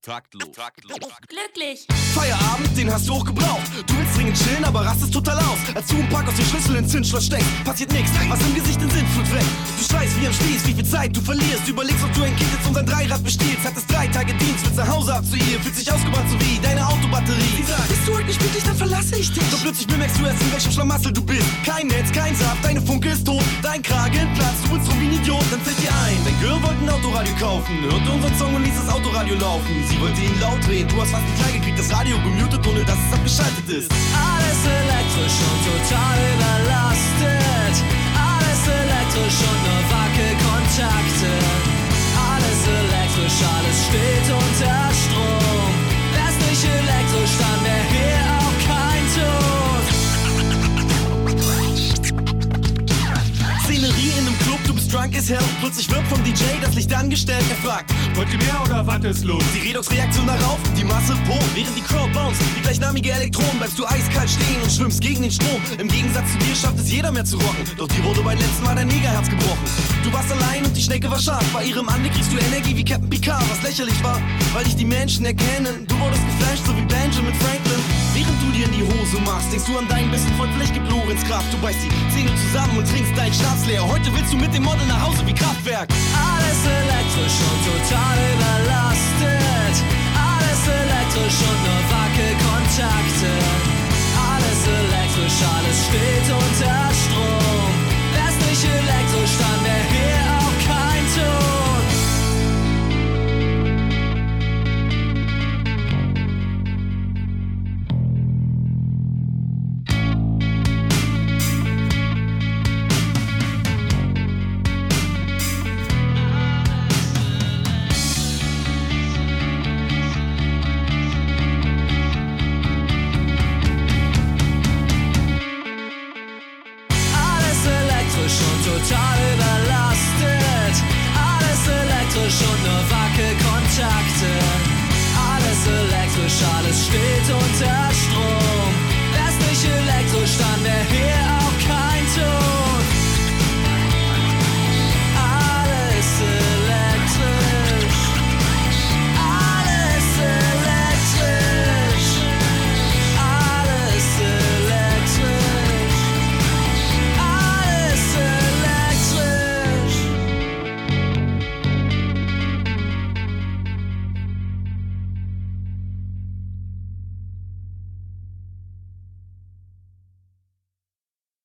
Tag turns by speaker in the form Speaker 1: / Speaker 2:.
Speaker 1: Glücklich.
Speaker 2: Feierabend, den hast du auch gebraucht. Du willst dringend chillen, aber rastest total aus. Als du einen Pack aus dem Schlüssel ins Zündschloss steckst, passiert nix, was im Gesicht den Sinnflut weckt. Du schreist wie am Spieß, wie viel Zeit du verlierst. Überlegst, ob du ein Kind jetzt unseren Dreirad bestiehlst. Hattest 3 Tage Dienst, willst nach Hause ab zu ihr. Fühlt sich ausgebrannt so wie deine Autobatterie. Sie sagt, bist du heute nicht pünktlich, dann verlasse ich dich. Doch plötzlich bemerkst du erst, in welchem Schlamassel du bist. Kein Netz, kein Saft, deine Funke ist tot. Dein Kragen platzt, du willst rum wie ein Idiot. Dann fällt dir ein, dein Girl wollte ein Autoradio kaufen. Hörte unseren Song und ließ das Autoradio laufen. Sie wollte ihn laut drehen, du hast fast nicht klein gekriegt, das Radio gemutet, ohne dass es abgeschaltet ist.
Speaker 3: Alles elektrisch und total überlastet. Alles elektrisch und nur Wackelkontakte. Alles elektrisch, alles steht unter Strom. Wär's nicht elektrisch, dann wär hier auch kein Ton.
Speaker 2: Szenerie in einem Club, du bist drunk as hell. Plötzlich wird vom DJ das Licht angestellt. Er fragt,
Speaker 4: wollt ihr mehr oder was ist los?
Speaker 2: die Redoxreaktion darauf, die Masse po. Während die Crowd bounce, wie gleichnamige Elektronen, bleibst du eiskalt stehen und schwimmst gegen den Strom. Im Gegensatz zu dir schafft es jeder mehr zu rocken. Doch dir wurde beim letzten Mal dein Negerherz gebrochen. Du warst allein und die Schnecke war scharf. Bei ihrem Anblick kriegst du Energie wie Captain Picard, was lächerlich war, weil dich die Menschen erkennen. Du wurdest geflasht, so wie Benjamin Franklin. Während du dir in die Hose machst, denkst du an deinen besten Freund, vielleicht gibt Lorenz Kraft. Du beißt die Zähne zusammen und trinkst deinen Schnaps leer. Heute willst du mit dem Model nach Hause wie Kraftwerk.
Speaker 3: Alles elektrisch und total überlastet.